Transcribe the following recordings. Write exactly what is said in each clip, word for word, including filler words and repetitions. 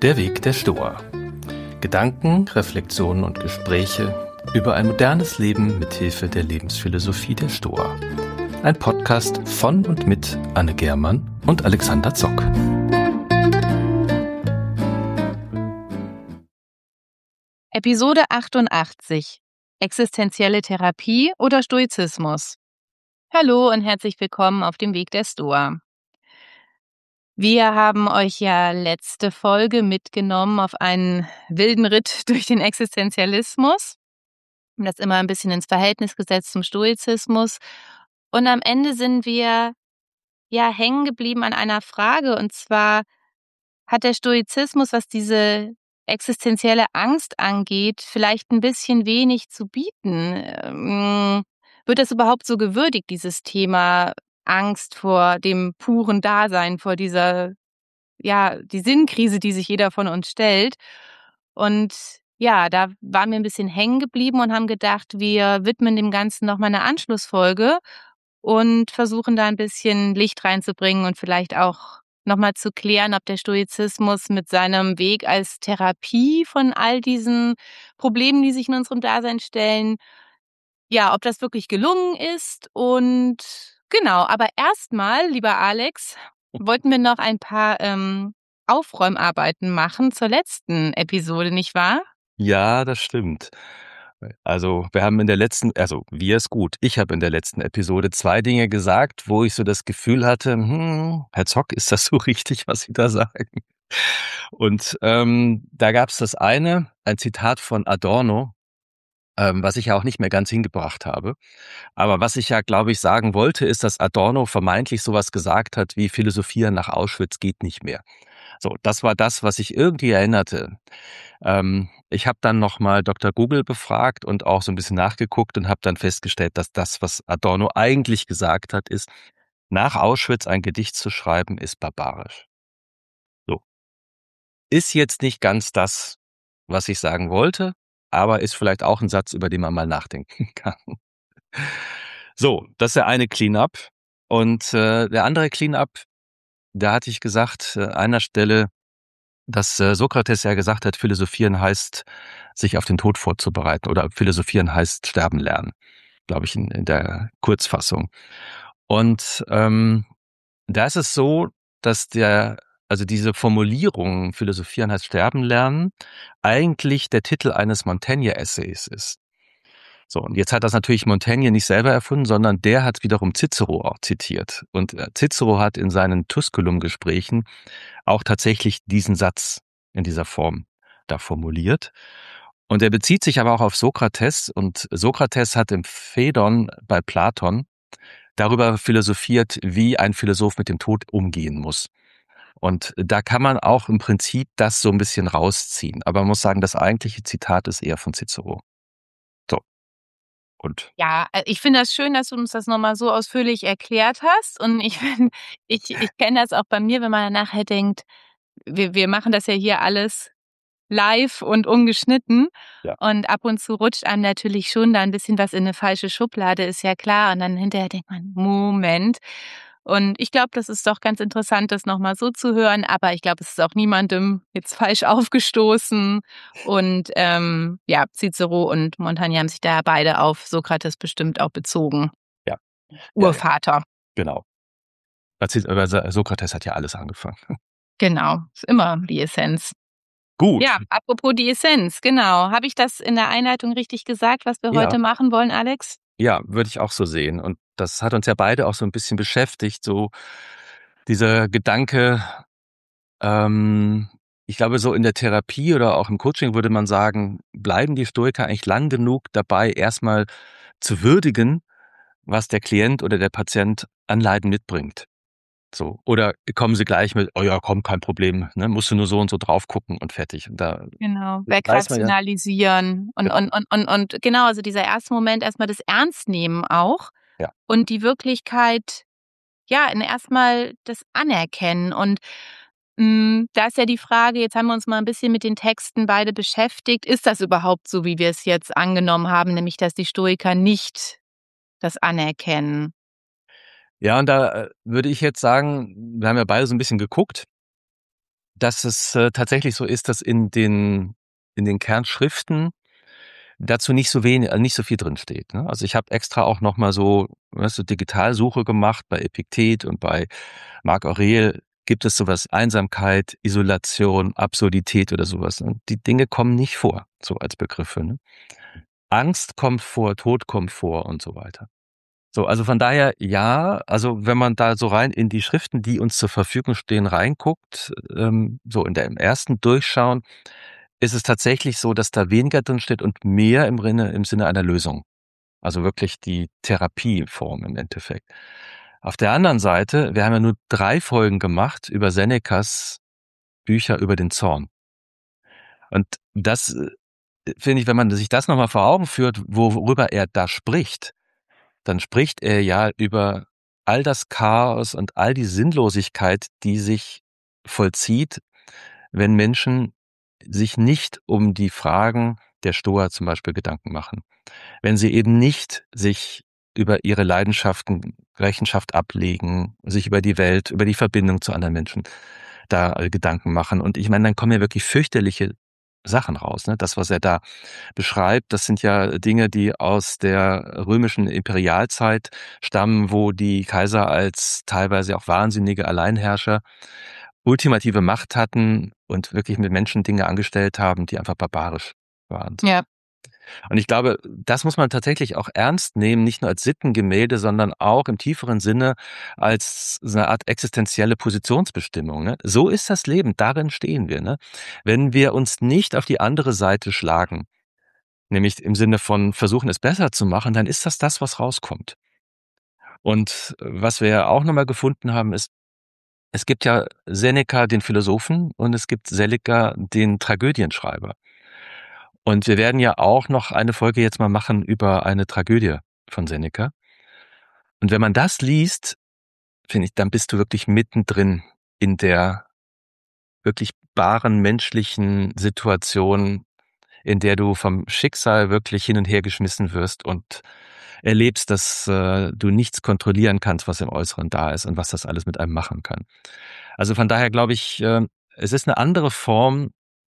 Der Weg der Stoa. Gedanken, Reflexionen und Gespräche über ein modernes Leben mit Hilfe der Lebensphilosophie der Stoa. Ein Podcast von und mit Anne Germann und Alexander Zock. Episode achtundachtzig. Existenzielle Therapie oder Stoizismus? Hallo und herzlich willkommen auf dem Weg der Stoa. Wir haben euch ja letzte Folge mitgenommen auf einen wilden Ritt durch den Existenzialismus. Wir haben das immer ein bisschen ins Verhältnis gesetzt zum Stoizismus. Und am Ende sind wir ja hängen geblieben an einer Frage. Und zwar hat der Stoizismus, was diese existenzielle Angst angeht, vielleicht ein bisschen wenig zu bieten. Ähm, Wird das überhaupt so gewürdigt, dieses Thema Angst vor dem puren Dasein, vor dieser, ja, die Sinnkrise, die sich jeder von uns stellt? Und ja, da waren wir ein bisschen hängen geblieben und haben gedacht, wir widmen dem Ganzen noch mal eine Anschlussfolge und versuchen da ein bisschen Licht reinzubringen und vielleicht auch noch mal zu klären, ob der Stoizismus mit seinem Weg als Therapie von all diesen Problemen, die sich in unserem Dasein stellen, ja, ob das wirklich gelungen ist. Und genau, aber erstmal, lieber Alex, wollten wir noch ein paar ähm, Aufräumarbeiten machen zur letzten Episode, nicht wahr? Ja, das stimmt. Also wir haben in der letzten, also wir ist gut, ich habe in der letzten Episode zwei Dinge gesagt, wo ich so das Gefühl hatte, hm, Herr Zock, ist das so richtig, was Sie da sagen? Und ähm, da gab es das eine, ein Zitat von Adorno, ähm, was ich ja auch nicht mehr ganz hingebracht habe. Aber was ich ja, glaube ich, sagen wollte, ist, dass Adorno vermeintlich sowas gesagt hat, wie Philosophieren nach Auschwitz geht nicht mehr. So, das war das, was ich irgendwie erinnerte. Ähm, ich habe dann nochmal Doktor Google befragt und auch so ein bisschen nachgeguckt und habe dann festgestellt, dass das, was Adorno eigentlich gesagt hat, ist, nach Auschwitz ein Gedicht zu schreiben, ist barbarisch. So. Ist jetzt nicht ganz das, was ich sagen wollte, aber ist vielleicht auch ein Satz, über den man mal nachdenken kann. So, das ist der eine Clean-up. Und äh, der andere Clean-up, da hatte ich gesagt, äh, an einer Stelle, dass äh, Sokrates ja gesagt hat, philosophieren heißt, sich auf den Tod vorzubereiten oder philosophieren heißt sterben lernen, glaube ich, in, in der Kurzfassung. Und ähm, da ist es so, dass der, also diese Formulierung philosophieren heißt sterben lernen, eigentlich der Titel eines Montaigne-Essays ist. So, und jetzt hat das natürlich Montaigne nicht selber erfunden, sondern der hat wiederum Cicero auch zitiert. Und äh, Cicero hat in seinen Tusculum-Gesprächen auch tatsächlich diesen Satz in dieser Form da formuliert. Und er bezieht sich aber auch auf Sokrates. Und Sokrates hat im Phaedon bei Platon darüber philosophiert, wie ein Philosoph mit dem Tod umgehen muss. Und da kann man auch im Prinzip das so ein bisschen rausziehen. Aber man muss sagen, das eigentliche Zitat ist eher von Cicero. So, und Ja, äh, ich finde das schön, dass du uns das noch mal so ausführlich erklärt hast. Und ich finde, ich ich kenne das auch bei mir, wenn man dann nachher denkt, wir wir machen das ja hier alles live und ungeschnitten. ja. Und ab und zu rutscht einem natürlich schon da ein bisschen was in eine falsche Schublade, ist ja klar. Und dann hinterher denkt man: „Moment." Und ich glaube, das ist doch ganz interessant, das noch mal so zu hören. Aber ich glaube, es ist auch niemandem jetzt falsch aufgestoßen. Und, ähm, ja, Cicero und Montaigne haben sich da beide auf Sokrates bestimmt auch bezogen. Ja, ja, ja, Urvater. genau. Aber Sokrates hat ja alles angefangen. Genau, ist immer die Essenz. Gut, Ja, apropos die Essenz, genau. Habe ich das in der Einleitung richtig gesagt, was wir ja, heute machen wollen, Alex? ja, würde ich auch so sehen. Und das hat uns ja beide auch so ein bisschen beschäftigt, so dieser Gedanke, ähm, ich glaube, so in der Therapie oder auch im Coaching würde man sagen, bleiben die Stoiker eigentlich lang genug dabei, erstmal zu würdigen, was der Klient oder der Patient an Leiden mitbringt. So. Oder kommen sie gleich mit, oh ja, komm, kein Problem, ne, musst du nur so und so drauf gucken und fertig. Und da Genau, weiß man ja, wegrationalisieren und genau, und und und und genau, also dieser erste Moment erst mal das Ernstnehmen auch ja. und die Wirklichkeit, ja, in erst mal das Anerkennen. Und, hm, da ist ja die Frage, jetzt haben wir uns mal 'n bisschen mit den Texten beide beschäftigt. Ist das überhaupt so, wie wir es jetzt angenommen haben, nämlich dass die Stoiker nicht das anerkennen? Ja, und da äh, würde ich jetzt sagen, wir haben ja beide so ein bisschen geguckt, dass es äh, tatsächlich so ist, dass in den in den Kernschriften dazu nicht so wenig, nicht so viel drin steht. Ne? Also ich habe extra auch noch mal so, weißt du, Digitalsuche gemacht bei Epiktet und bei Marc Aurel. Gibt es sowas Einsamkeit, Isolation, Absurdität oder sowas? Und die Dinge kommen nicht vor, so als Begriffe. Ne? Angst kommt vor, Tod kommt vor und so weiter. So, also von daher ja, also wenn man da so rein in die Schriften, die uns zur Verfügung stehen, reinguckt, ähm, so in der im ersten Durchschauen, ist es tatsächlich so, dass da weniger drin steht und mehr im Sinne, im Sinne einer Lösung. Also wirklich die Therapieform im Endeffekt. Auf der anderen Seite, wir haben ja nur drei Folgen gemacht über Senecas Bücher über den Zorn. Und das äh, finde ich, wenn man sich das nochmal vor Augen führt, worüber er da spricht, dann spricht er ja über all das Chaos und all die Sinnlosigkeit, die sich vollzieht, wenn Menschen sich nicht um die Fragen der Stoa zum Beispiel Gedanken machen. Wenn sie eben nicht sich über ihre Leidenschaften Rechenschaft ablegen, sich über die Welt, über die Verbindung zu anderen Menschen da äh, Gedanken machen. Und ich meine, dann kommen ja wirklich fürchterliche Sachen raus. Ne? Das, was er da beschreibt, das sind ja Dinge, die aus der römischen Imperialzeit stammen, wo die Kaiser als teilweise auch wahnsinnige Alleinherrscher ultimative Macht hatten und wirklich mit Menschen Dinge angestellt haben, die einfach barbarisch waren. Ja. Und ich glaube, das muss man tatsächlich auch ernst nehmen, nicht nur als Sittengemälde, sondern auch im tieferen Sinne als so eine Art existenzielle Positionsbestimmung. Ne? So ist das Leben, darin stehen wir. Ne? Wenn wir uns nicht auf die andere Seite schlagen, nämlich im Sinne von versuchen, es besser zu machen, dann ist das das, was rauskommt. Und was wir ja auch nochmal gefunden haben, ist, es gibt ja Seneca, den Philosophen, und es gibt Seneca, den Tragödienschreiber. Und wir werden ja auch noch eine Folge jetzt mal machen über eine Tragödie von Seneca. Und wenn man das liest, finde ich, dann bist du wirklich mittendrin in der wirklich wahren menschlichen Situation, in der du vom Schicksal wirklich hin und her geschmissen wirst und erlebst, dass äh, du nichts kontrollieren kannst, was im Äußeren da ist und was das alles mit einem machen kann. Also von daher glaube ich, äh, es ist eine andere Form,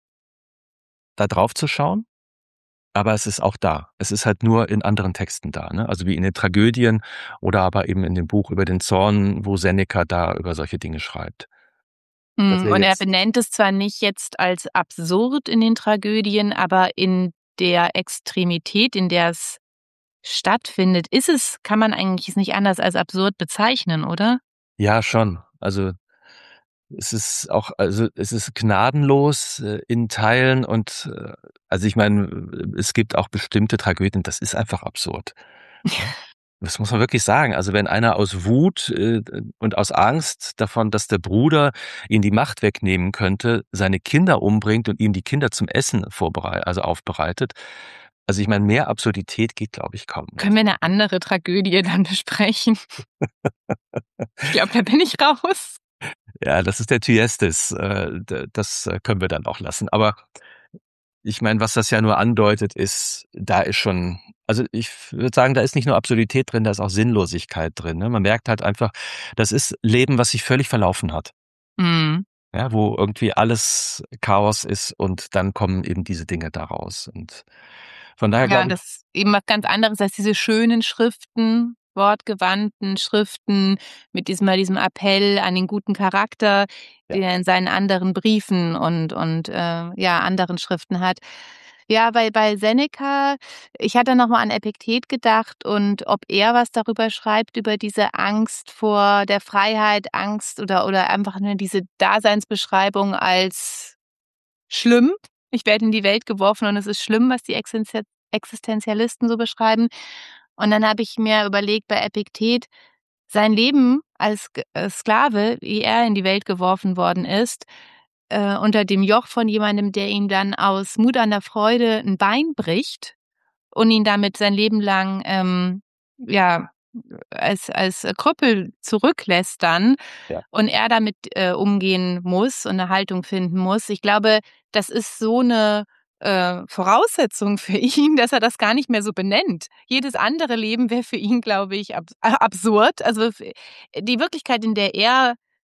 da drauf zu schauen. Aber es ist auch da. Es ist halt nur in anderen Texten da, ne? Also wie in den Tragödien oder aber eben in dem Buch über den Zorn, wo Seneca da über solche Dinge schreibt. Das Hm, wäre und er jetzt benennt es zwar nicht jetzt als absurd in den Tragödien, aber in der Extremität, in der es stattfindet, ist es kann man eigentlich es nicht anders als absurd bezeichnen, oder? ja schon. Also es ist auch, also es ist gnadenlos äh, in Teilen und äh, also ich meine, es gibt auch bestimmte Tragödien, das ist einfach absurd. Ja. Das muss man wirklich sagen. Also wenn einer aus Wut äh, und aus Angst davon, dass der Bruder ihn die Macht wegnehmen könnte, seine Kinder umbringt und ihm die Kinder zum Essen vorbereitet, also aufbereitet. Also ich meine, mehr Absurdität geht, glaube ich, kaum. Können wir eine andere Tragödie dann besprechen? Ich glaube, da bin ich raus. Ja, das ist der Thyestes. Äh, d- Das äh, können wir dann auch lassen. Aber ich meine, was das ja nur andeutet, ist, da ist schon, also ich würde sagen, da ist nicht nur Absurdität drin, da ist auch Sinnlosigkeit drin. Ne? Man merkt halt einfach, das ist Leben, was sich völlig verlaufen hat. Mhm. Ja, wo irgendwie alles Chaos ist und dann kommen eben diese Dinge daraus. Und von daher Ja, und glaube das ich, ist eben was ganz anderes als diese schönen Schriften, wortgewandten Schriften mit diesem mal diesem Appell an den guten Charakter, ja, den er in seinen anderen Briefen und und, äh, ja, anderen Schriften hat. Ja, bei bei Seneca ich hatte noch mal an Epiktet gedacht und ob er was darüber schreibt, über diese Angst vor der Freiheit, Angst oder oder einfach nur diese Daseinsbeschreibung als schlimm. Ich werde in die Welt geworfen und es ist schlimm, was die Existen Existenzialisten so beschreiben. Und dann habe ich mir überlegt, bei Epiktet, sein Leben als G äh, Sklave, wie er in die Welt geworfen worden ist, äh, unter dem Joch von jemandem, der ihm dann aus Mut an der Freude ein Bein bricht und ihn damit sein Leben lang, ähm, ja, als als Krüppel zurücklässt dann ja. und er damit, äh, umgehen muss und 'ne Haltung finden muss. Ich glaube, das ist so 'ne, äh, Voraussetzung für ihn, dass er das gar nicht mehr so benennt. Jedes andere Leben wäre für ihn, glaube ich, abs äh, absurd. Also, f die Wirklichkeit, in der er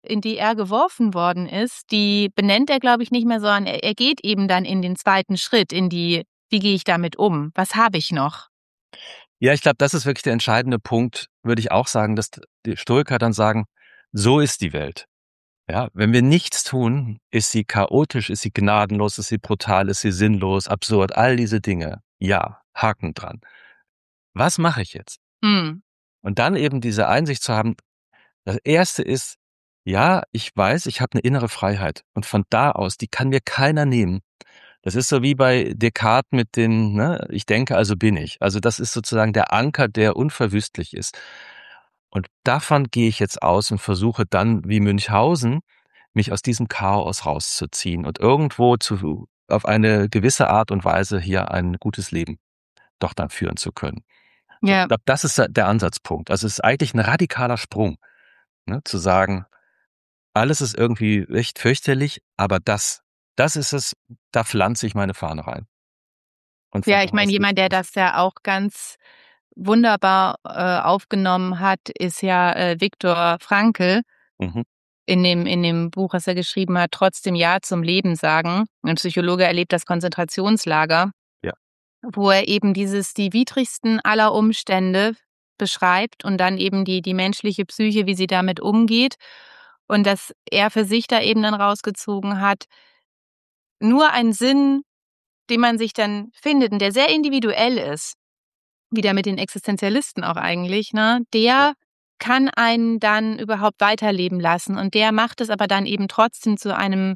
in die er geworfen worden ist, die benennt er, glaube ich, nicht mehr, sondern er, er geht eben dann in den zweiten Schritt, in die, wie gehe ich damit um? Was habe ich noch? Ja, ich glaube, das ist wirklich der entscheidende Punkt, würde ich auch sagen, dass die Stoiker dann sagen, so ist die Welt. Ja, wenn wir nichts tun, ist sie chaotisch, ist sie gnadenlos, ist sie brutal, ist sie sinnlos, absurd, all diese Dinge. Ja, Haken dran. Was mache ich jetzt? Hm. Und dann eben diese Einsicht zu haben, das Erste ist, ja, ich weiß, ich habe eine innere Freiheit. Und von da aus, die kann mir keiner nehmen. Das ist so wie bei Descartes mit den, ne, ich denke, also bin ich. Also das ist sozusagen der Anker, der unverwüstlich ist. Und davon gehe ich jetzt aus und versuche dann, wie Münchhausen, mich aus diesem Chaos rauszuziehen und irgendwo zu, auf eine gewisse Art und Weise hier ein gutes Leben doch dann führen zu können. So, ich Ja. glaube, das ist der Ansatzpunkt. Also es ist eigentlich ein radikaler Sprung, ne, zu sagen, alles ist irgendwie echt fürchterlich, aber das, das ist es, da pflanze ich meine Fahne rein. Und von Ja, da ich meine, aus geht's jemand, der los. das ja auch ganz wunderbar äh, aufgenommen hat, ist ja äh, Viktor Frankl Mhm. in dem, in dem Buch, was er geschrieben hat, Trotzdem Ja zum Leben sagen. Ein Psychologe erlebt das Konzentrationslager, Ja. wo er eben dieses, die widrigsten aller Umstände beschreibt und dann eben die, die menschliche Psyche, wie sie damit umgeht. Und dass er für sich da eben dann rausgezogen hat, nur ein Sinn, den man sich dann findet und der sehr individuell ist, wieder mit den Existenzialisten auch eigentlich, ne, Ja. der kann einen dann überhaupt weiterleben lassen und der macht es aber dann eben trotzdem zu einem,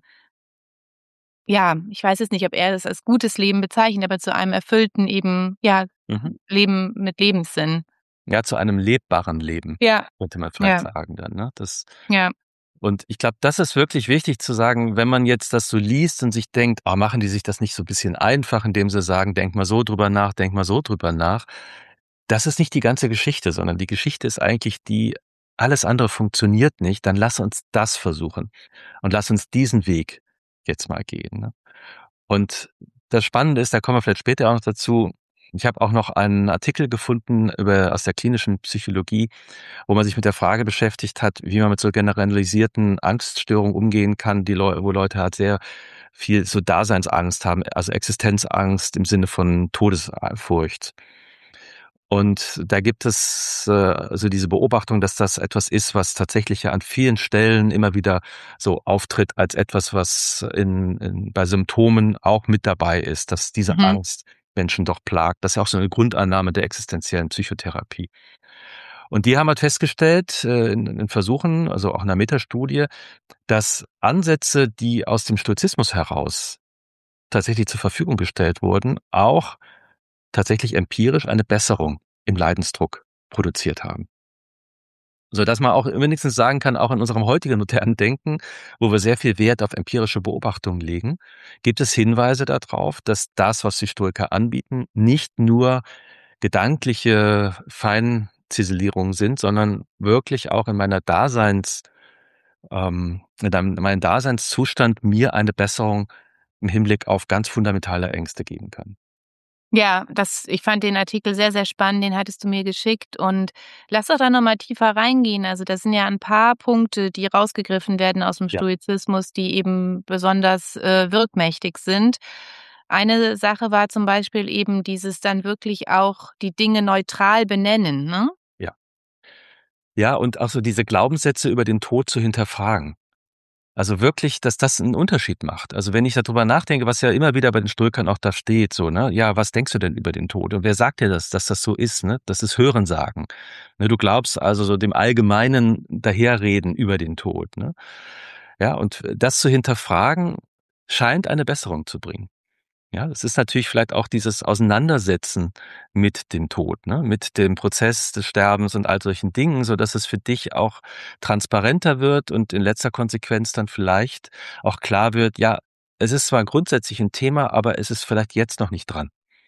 ja, ich weiß jetzt nicht, ob er das als gutes Leben bezeichnet, aber zu einem erfüllten eben, ja, Mhm. Leben mit Lebenssinn. Ja, zu einem lebbaren Leben, Ja, könnte man vielleicht ja, sagen dann, ne? Das ja. und ich glaube, das ist wirklich wichtig zu sagen, wenn man jetzt das so liest und sich denkt: „Ah, machen die sich das nicht so 'n bisschen einfach, indem sie sagen, denk mal so drüber nach, denk mal so drüber nach.“ Das ist nicht die ganze Geschichte, sondern die Geschichte ist eigentlich die, alles andere funktioniert nicht, dann lass uns das versuchen und lass uns diesen Weg jetzt mal gehen, ne? Und das Spannende ist, da kommen wir vielleicht später auch noch dazu, ich habe auch noch einen Artikel gefunden über aus der klinischen Psychologie, wo man sich mit der Frage beschäftigt hat, wie man mit so generalisierten Angststörungen umgehen kann, die Leu wo Leute halt sehr viel so Daseinsangst haben, also Existenzangst im Sinne von Todesfurcht. Und da gibt es äh, also diese Beobachtung, dass das etwas ist, was tatsächlich ja an vielen Stellen immer wieder so auftritt als etwas, was in, in bei Symptomen auch mit dabei ist, dass diese Mhm. Angst Menschen doch plagt. Das ist ja auch so eine Grundannahme der existenziellen Psychotherapie. Und die haben halt festgestellt äh, in, in Versuchen, also auch in einer Metastudie, dass Ansätze, die aus dem Stoizismus heraus tatsächlich zur Verfügung gestellt wurden, auch tatsächlich empirisch eine Besserung im Leidensdruck produziert haben. Sodass man auch wenigstens sagen kann, auch in unserem heutigen modernen Denken, wo wir sehr viel Wert auf empirische Beobachtungen legen, gibt es Hinweise darauf, dass das, was die Stoiker anbieten, nicht nur gedankliche Feinziselierungen sind, sondern wirklich auch in meiner Daseins, ähm, in deinem- in meinem Daseinszustand mir eine Besserung im Hinblick auf ganz fundamentale Ängste geben kann. Ja, das, ich fand den Artikel sehr, sehr spannend, den hattest du mir geschickt und lass doch da noch mal tiefer reingehen. Also, das sind ja ein paar Punkte, die rausgegriffen werden aus dem Ja. Stoizismus, die eben besonders äh, wirkmächtig sind. Eine Sache war zum Beispiel eben dieses dann wirklich auch die Dinge neutral benennen, ne? Ja. Ja, und auch so diese Glaubenssätze über den Tod zu hinterfragen. Also wirklich, dass das 'n Unterschied macht. Also, wenn ich da drüber nachdenke, was ja immer wieder bei den Stoikern auch da steht, so, ne: „Ja, was denkst du denn über den Tod? Und wer sagt dir das, dass das so ist, ne?“ Das ist Hörensagen. Ne, du glaubst also so dem allgemeinen Daherreden über den Tod, ne? Ja, und das zu hinterfragen, scheint eine Besserung zu bringen. Ja, das ist natürlich vielleicht auch dieses Auseinandersetzen mit dem Tod, ne, mit dem Prozess des Sterbens und all solchen Dingen, so dass es für dich auch transparenter wird und in letzter Konsequenz dann vielleicht auch klar wird, ja, es ist zwar grundsätzlich ein Thema, aber es ist vielleicht jetzt noch nicht dran.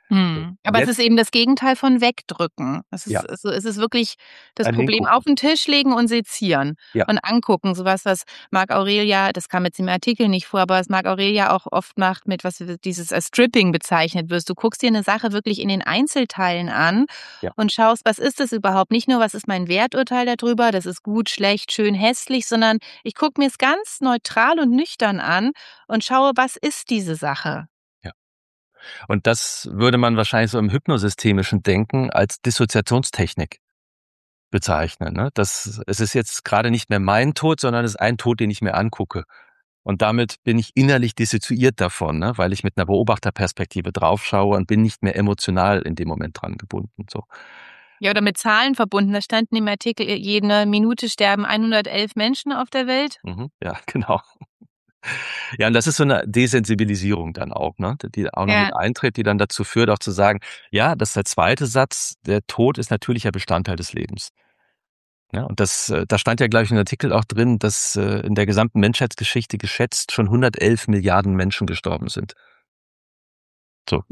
So, Mhm. Aber es jetzt ist eben das Gegenteil von wegdrücken. Es ist ja, also, es ist wirklich das ein Problem auf Hingucken. 'n Tisch legen und sezieren Ja. und angucken. So was, was Marc Aurelia, das kam jetzt im Artikel nicht vor, aber was Marc Aurelia auch oft macht mit was dieses als Stripping bezeichnet wirst. Du guckst dir 'ne Sache wirklich in den Einzelteilen an Ja. und schaust, was ist das überhaupt? Nicht nur, was ist mein Werturteil da drüber, das ist gut, schlecht, schön, hässlich, sondern ich gucke mir's ganz neutral und nüchtern an und schaue, was ist diese Sache? Ja. Und das würde man wahrscheinlich so im hypnosystemischen Denken als Dissoziationstechnik bezeichnen, ne? Das es ist jetzt grade nicht mehr mein Tod, sondern es ist ein Tod, den ich mir angucke. Und damit bin ich innerlich dissoziiert davon, ne, weil ich mit 'ner Beobachterperspektive drauf schaue und bin nicht mehr emotional in dem Moment dran gebunden, so. Ja, oder mit Zahlen verbunden. Da stand in dem Artikel, jede Minute sterben hundertelf Menschen auf der Welt. Mhm, ja, genau. Ja, und das ist so 'ne Desensibilisierung dann auch, ne, die auch noch Ja. mit eintritt, die dann dazu führt, auch zu sagen: „Ja, das ist der zweite Satz, der Tod ist natürlicher Bestandteil des Lebens.“ Ja, und das äh, da stand ja, glaube ich, im Artikel auch drin, dass, äh, in der gesamten Menschheitsgeschichte geschätzt schon hundertelf Milliarden Menschen gestorben sind. So.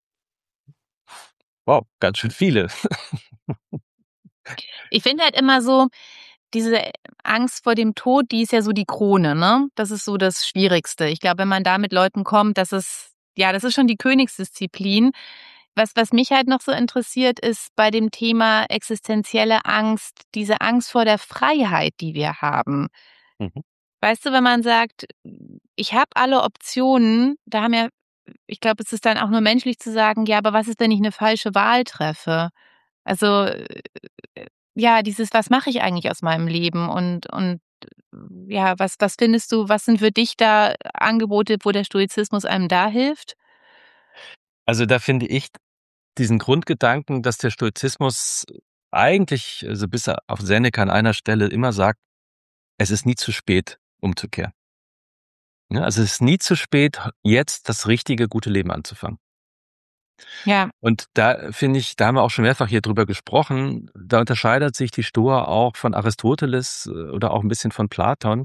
Wow, ganz schön viele. Ich finde halt immer so, diese Angst vor dem Tod, die ist ja so die Krone, ne? Das ist so das Schwierigste. Ich glaube, wenn man da mit Leuten kommt, das ist ja, das ist schon die Königsdisziplin. Was was mich halt noch so interessiert, ist bei dem Thema existenzielle Angst, diese Angst vor der Freiheit, die wir haben. Mhm. Weißt du, wenn man sagt: „Ich habe alle Optionen“, da haben ja ich glaube, es ist dann auch nur menschlich zu sagen: „Ja, aber was ist, wenn ich 'ne falsche Wahl treffe?“ Also, äh, ja, dieses: „Was mache ich eigentlich aus meinem Leben?“ Und und ja, was was findest du, was sind für dich da Angebote, wo der Stoizismus einem da hilft? Also, da finde ich diesen Grundgedanken, dass der Stoizismus eigentlich, also bis auf Seneca an einer Stelle immer sagt: „Es ist nie zu spät, umzukehren.“ Ne, also, es ist nie zu spät, jetzt das richtige, gute Leben anzufangen. Ja. Und da finde ich, da haben wir auch schon mehrfach hier drüber gesprochen, da unterscheidet sich die Stoa auch von Aristoteles, äh, oder auch 'n bisschen von Platon,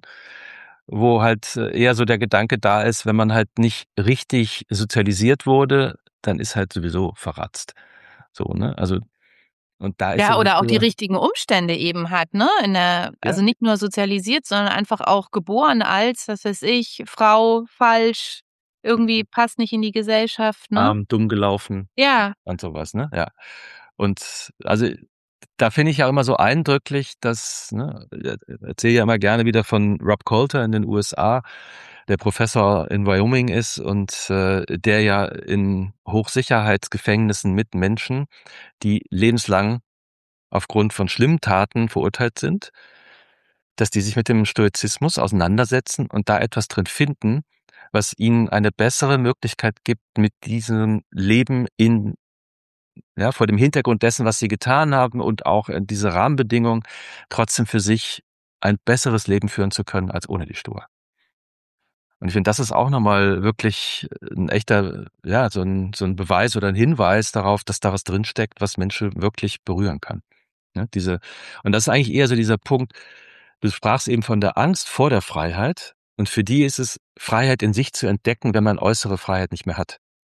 wo halt eher so der Gedanke da ist, wenn man halt nicht richtig sozialisiert wurde, dann ist halt sowieso verratzt. So, ne? Also und da ist Ja, so die oder auch die Stoa richtigen Umstände eben hat, ne? In der Ja. also, nicht nur sozialisiert, sondern einfach auch geboren als, was weiß ich, Frau, falsch, irgendwie Mhm. passt nicht in die Gesellschaft, ne? Arm, dumm gelaufen Ja. und so was, ne? Ja. Und also, da finde ich ja immer so eindrücklich, dass, ne e erzähle ja immer gerne wieder von Rob Coulter in den USA, der Professor in Wyoming ist und, äh, der ja in Hochsicherheitsgefängnissen mit Menschen, die lebenslang aufgrund von schlimmen Taten verurteilt sind dass die sich mit dem Stoizismus auseinandersetzen und da etwas drin finden, was ihnen eine bessere Möglichkeit gibt, mit diesem Leben in ja, vor dem Hintergrund dessen, was sie getan haben und auch, äh, diese Rahmenbedingungen trotzdem für sich ein besseres Leben führen zu können als ohne die Stoa. Und ich finde, das ist auch noch mal wirklich 'n echter ja, so 'n so 'n Beweis oder 'n Hinweis darauf, dass da was drinsteckt, was Menschen wirklich berühren kann, ne? Diese und das ist eigentlich eher so dieser Punkt, du sprachst eben von der Angst vor der Freiheit und für die ist es, Freiheit in sich zu entdecken, wenn man äußere Freiheit nicht mehr hat.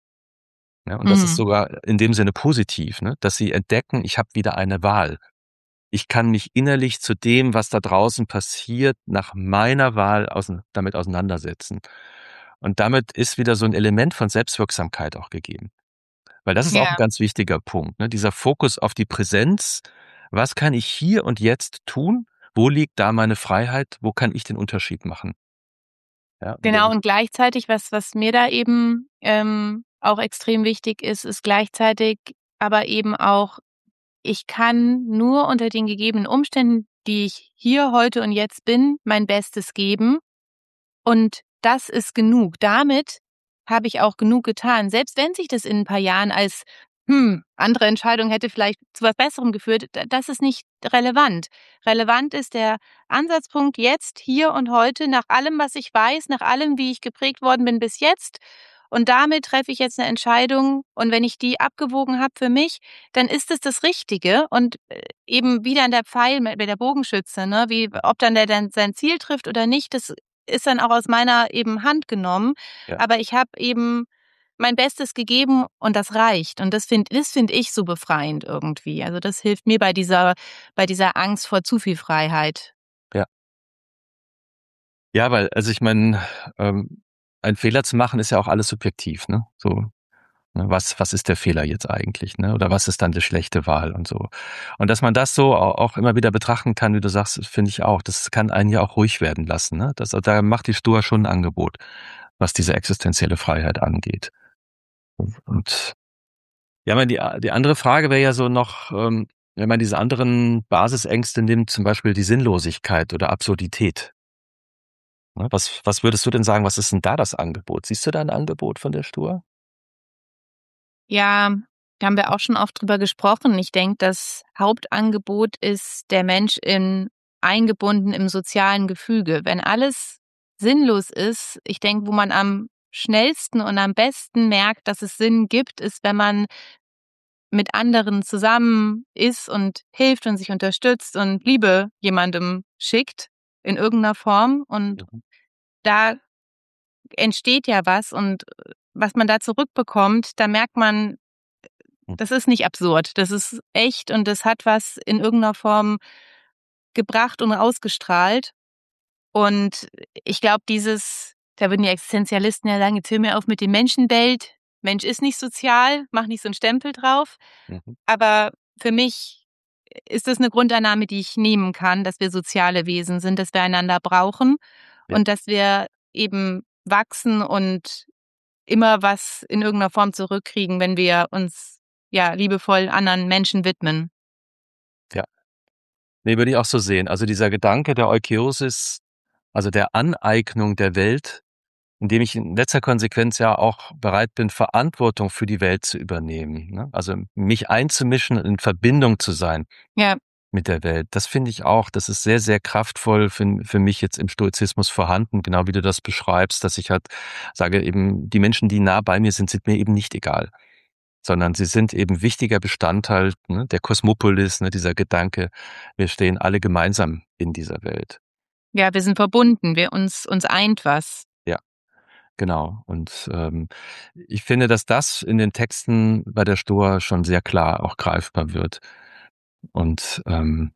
Ja, und das ist Mhm. sogar in dem Sinne positiv, ne, dass sie entdecken: „Ich habe wieder eine Wahl. Ich kann mich innerlich zu dem, was da draußen passiert, nach meiner Wahl ausen damit auseinandersetzen.“ Und damit ist wieder so 'n Element von Selbstwirksamkeit auch gegeben. Weil das ist auch 'n Ja. ganz wichtiger Punkt, ne, dieser Fokus auf die Präsenz. Was kann ich hier und jetzt tun? Wo liegt da meine Freiheit? Wo kann ich den Unterschied machen? Ja, und das Genau ist und gleichzeitig, was was mir da eben, ähm, auch extrem wichtig ist, ist gleichzeitig aber eben auch, ich kann nur unter den gegebenen Umständen, die ich hier, heute und jetzt bin, mein Bestes geben und das ist genug. Damit habe ich auch genug getan. Selbst wenn sich das in 'n paar Jahren als, hm, andere Entscheidung hätte vielleicht zu was Besserem geführt, d das ist nicht relevant. Relevant ist der Ansatzpunkt jetzt, hier und heute, nach allem, was ich weiß, nach allem, wie ich geprägt worden bin bis jetzt und damit treffe ich jetzt 'ne Entscheidung und wenn ich die abgewogen habe für mich, dann ist es das Richtige und, äh, eben wie dann der Pfeil bei der Bogenschütze, ne, wie ob dann der dann sein Ziel trifft oder nicht, das ist dann auch aus meiner eben Hand genommen. Ja. Aber ich habe eben mein Bestes gegeben und das reicht. Und das finde das finde ich so befreiend irgendwie. Also, das hilft mir bei dieser bei dieser Angst vor zu viel Freiheit. Ja. Ja, weil also ich meine, ähm, einen Fehler zu machen ist ja auch alles subjektiv, ne? So, ne, was was ist der Fehler jetzt eigentlich, ne? Oder was ist dann die schlechte Wahl und so. Und dass man das so au auch immer wieder betrachten kann, wie du sagst, finde ich auch. Das kann einen ja auch ruhig werden lassen, ne? Das da macht die Stoa schon 'n Angebot, was diese existenzielle Freiheit angeht. Und ja, aber die a die andere Frage wäre ja so noch, ähm, wenn man diese anderen Basisängste nimmt, zum Beispiel die Sinnlosigkeit oder Absurdität. Ne, was was würdest du denn sagen, was ist denn da das Angebot? Siehst du da 'n Angebot von der Stoa? Ja, da haben wir auch schon oft drüber gesprochen. Ich denke, das Hauptangebot ist der Mensch in eingebunden im sozialen Gefüge. Wenn alles sinnlos ist, ich denke, wo man am schnellsten und am besten merkt, dass es Sinn gibt, ist, wenn man mit anderen zusammen ist und hilft und sich unterstützt und Liebe jemandem schickt in irgend 'ner Form. Und Mhm. da entsteht ja was und, äh, was man da zurückbekommt, da merkt man, Hm. das ist nicht absurd. Das ist echt und das hat was in irgend 'ner Form gebracht und ausgestrahlt. Und ich glaube, dieses da würden die Existenzialisten ja sagen: „Jetzt hör mir auf mit dem Menschenbild. Mensch ist nicht sozial, mach nicht so 'n Stempel drauf.“ Mhm. Aber für mich ist das 'ne Grundannahme, die ich nehmen kann, dass wir soziale Wesen sind, dass wir einander brauchen Ja. und dass wir eben wachsen und immer was in irgend 'ner Form zurückkriegen, wenn wir uns, ja, liebevoll anderen Menschen widmen. Ja. Ne, würde ich auch so sehen. Also, dieser Gedanke der Oikeiosis, also der Aneignung der Welt, indem ich in letzter Konsequenz ja auch bereit bin, Verantwortung für die Welt zu übernehmen, ne? Also, mich einzumischen, in Verbindung zu sein Ja. mit der Welt. Das finde ich auch, das ist sehr, sehr kraftvoll für n für mich jetzt im Stoizismus vorhanden, genau wie du das beschreibst, dass ich halt sage eben, die Menschen, die nah bei mir sind, sind mir eben nicht egal, sondern sie sind eben wichtiger Bestandteil, ne, der Kosmopolis, ne, dieser Gedanke, wir stehen alle gemeinsam in dieser Welt. Ja, wir sind verbunden, wir uns uns eint was. Ja, genau. Und, ähm, ich finde, dass das in den Texten bei der Stoa schon sehr klar auch greifbar wird. Und, ähm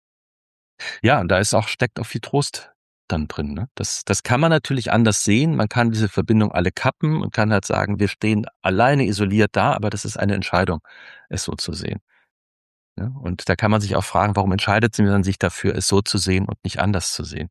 ja, und da ist auch steckt auch viel Trost dann drin, ne? Das das kann man natürlich anders sehen. Man kann diese Verbindung alle kappen und kann halt sagen, wir stehen alleine isoliert da, aber das ist eine Entscheidung, es so zu sehen. Ne? Und da kann man sich auch fragen, warum entscheidet man sich dafür, es so zu sehen und nicht anders zu sehen?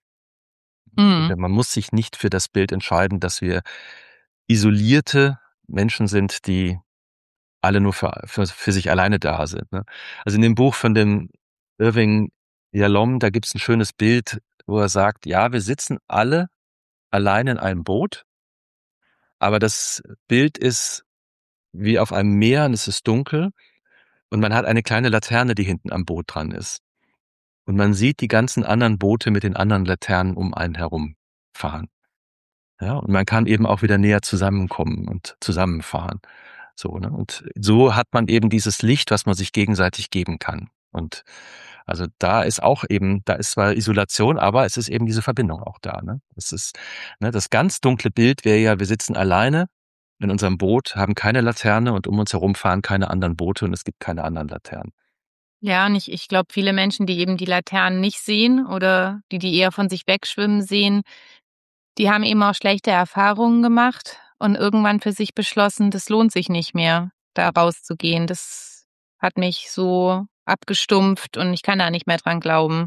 Mhm. Man muss sich nicht für das Bild entscheiden, dass wir isolierte Menschen sind, die alle nur für für für sich alleine da sind, ne? Also, in dem Buch von dem Irving Yalom, da gibt's 'n schönes Bild, wo er sagt: „Ja, wir sitzen alle allein in einem Boot“ „aber das Bild ist wie auf einem Meer und es ist dunkel und man hat eine kleine Laterne, die hinten am Boot dran ist. Und man sieht die ganzen anderen Boote mit den anderen Laternen um einen herum fahren.“ Ja, und man kann eben auch wieder näher zusammenkommen und zusammenfahren, so, ne? Und so hat man eben dieses Licht, was man sich gegenseitig geben kann. Und also, da ist auch eben da ist zwar Isolation, aber es ist eben diese Verbindung auch da, ne? Es ist ne, das ganz dunkle Bild wäre ja, wir sitzen alleine in unserem Boot, haben keine Laterne und um uns herum fahren keine anderen Boote und es gibt keine anderen Laternen. Ja, und ich ich glaube, viele Menschen, die eben die Laternen nicht sehen oder die die eher von sich wegschwimmen sehen, die haben eben auch schlechte Erfahrungen gemacht und irgendwann für sich beschlossen, das lohnt sich nicht mehr, da rauszugehen. Das hat mich so abgestumpft und ich kann da nicht mehr dran glauben.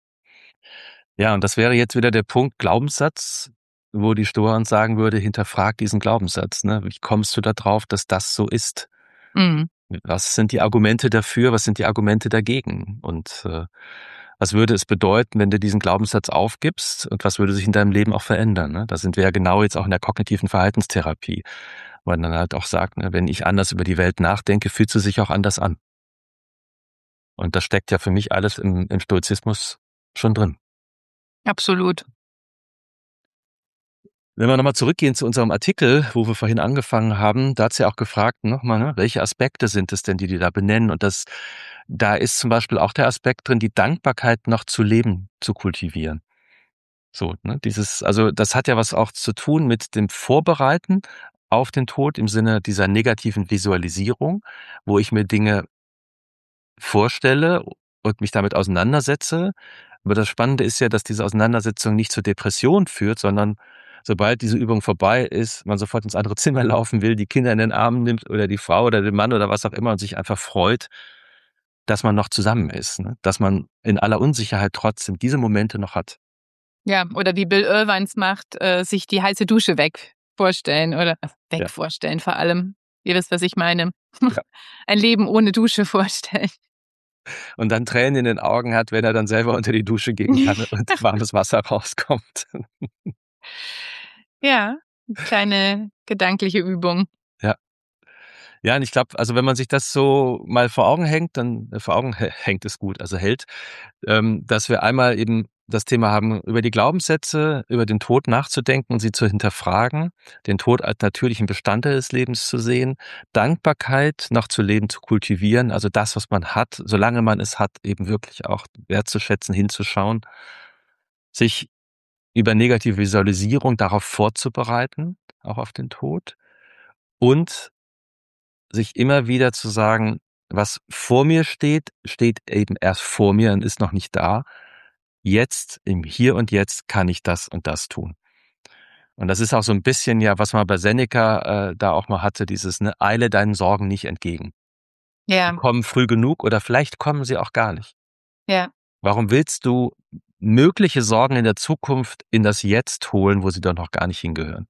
Ja, und das wäre jetzt wieder der Punkt Glaubenssatz, wo die Stoa uns sagen würde: „Hinterfrag diesen Glaubenssatz“, ne? Wie kommst du da drauf, dass das so ist? Mhm. Was sind die Argumente dafür? Was sind die Argumente dagegen? Und, äh, was würde es bedeuten, wenn du diesen Glaubenssatz aufgibst und was würde sich in deinem Leben auch verändern, ne? Da sind wir ja genau jetzt auch in der kognitiven Verhaltenstherapie, wo man dann halt auch sagt, ne: „Wenn ich anders über die Welt nachdenke, fühlt sie sich auch anders an.“ Und das steckt ja für mich alles im im Stoizismus schon drin. Absolut. Wenn wir noch mal zurückgehen zu unserem Artikel, wo wir vorhin angefangen haben, da hat's ja auch gefragt noch mal, ne, welche Aspekte sind es denn, die die da benennen? Und das da ist zum Beispiel auch der Aspekt drin, die Dankbarkeit noch zu leben, zu kultivieren. So, ne? Dieses also, das hat ja was auch zu tun mit dem Vorbereiten auf den Tod im Sinne dieser negativen Visualisierung, wo ich mir Dinge vorstelle und mich damit auseinandersetze. Aber das Spannende ist ja, dass diese Auseinandersetzung nicht zur Depression führt, sondern sobald diese Übung vorbei ist, man sofort ins andere Zimmer laufen will, die Kinder in den Arm nimmt oder die Frau oder den Mann oder was auch immer und sich einfach freut, dass man noch zusammen ist, ne? Dass man in aller Unsicherheit trotzdem diese Momente noch hat. Ja, oder wie Bill Irvines macht, äh, sich die heiße Dusche weg vorstellen oder weg Ja. vorstellen vor allem. Ihr wisst, was ich meine. Ja. Ein Leben ohne Dusche vorstellen. Und dann Tränen in den Augen hat, wenn er dann selber unter die Dusche gehen kann und warmes Wasser rauskommt. Ja, kleine gedankliche Übung. Ja. Ja, und ich glaube, also wenn man sich das so mal vor Augen hängt, dann äh, vor Augen hä hängt ist gut, also hält, ähm, dass wir einmal eben das Thema haben, über die Glaubenssätze, über den Tod nachzudenken und sie zu hinterfragen, den Tod als natürlichen Bestandteil des Lebens zu sehen, Dankbarkeit noch zu leben, zu kultivieren, also das, was man hat, solange man es hat, eben wirklich auch wertzuschätzen, hinzuschauen, sich über negative Visualisierung darauf vorzubereiten, auch auf den Tod und sich immer wieder zu sagen, was vor mir steht, steht eben erst vor mir und ist noch nicht da. Jetzt, im Hier und Jetzt kann ich das und das tun. Und das ist auch so ein bisschen ja, was man bei Seneca äh, da auch mal hatte, dieses, ne, eile deinen Sorgen nicht entgegen. Die Ja, kommen früh genug oder vielleicht kommen sie auch gar nicht. ja. Warum willst du mögliche Sorgen in der Zukunft in das Jetzt holen, wo sie doch noch gar nicht hingehören?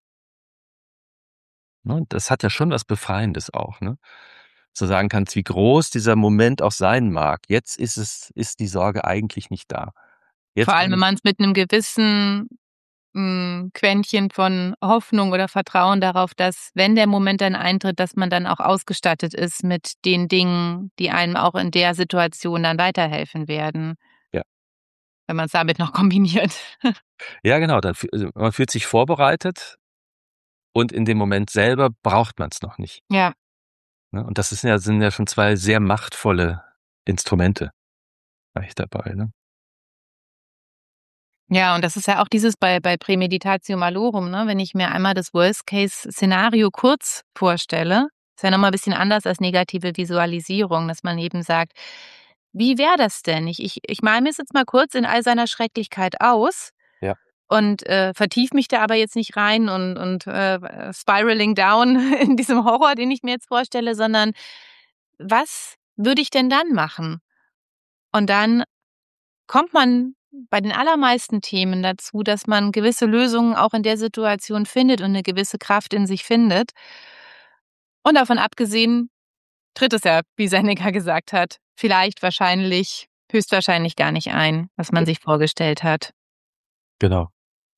Ne, das hat ja schon was Befreiendes auch, ne? Dass du sagen kannst, wie groß dieser Moment auch sein mag. Jetzt ist es ist die Sorge eigentlich nicht da. Vor Jetzt allem, kann wenn ich man's mit 'nem gewissen, hm, Quäntchen von Hoffnung oder Vertrauen darauf, dass, wenn der Moment dann eintritt, dass man dann auch ausgestattet ist mit den Dingen, die einem auch in der Situation dann weiterhelfen werden. Ja. Wenn man's damit noch kombiniert. Ja, genau, dann füh also, man fühlt sich vorbereitet und in dem Moment selber braucht man's noch nicht, Ja. ne? Und das ist ja sind ja schon zwei sehr machtvolle Instrumente eigentlich dabei, ne? Ja, und das ist ja auch dieses bei bei Prämeditatio malorum, ne? Wenn ich mir einmal das Worst-Case-Szenario kurz vorstelle, ist ja noch mal bisschen anders als negative Visualisierung, dass man eben sagt: „Wie wäre das denn? Ich ich ich male mir's jetzt mal kurz in all seiner Schrecklichkeit aus Ja. und, äh, vertiefe mich da aber jetzt nicht rein und und, äh, spiraling down in diesem Horror, den ich mir jetzt vorstelle, sondern was würde ich denn dann machen?“ Und dann kommt man bei den allermeisten Themen dazu, dass man gewisse Lösungen auch in der Situation findet und 'ne gewisse Kraft in sich findet. Und davon abgesehen tritt es ja, wie Seneca gesagt hat, vielleicht, wahrscheinlich, höchstwahrscheinlich gar nicht ein, was man sich vorgestellt hat. Genau.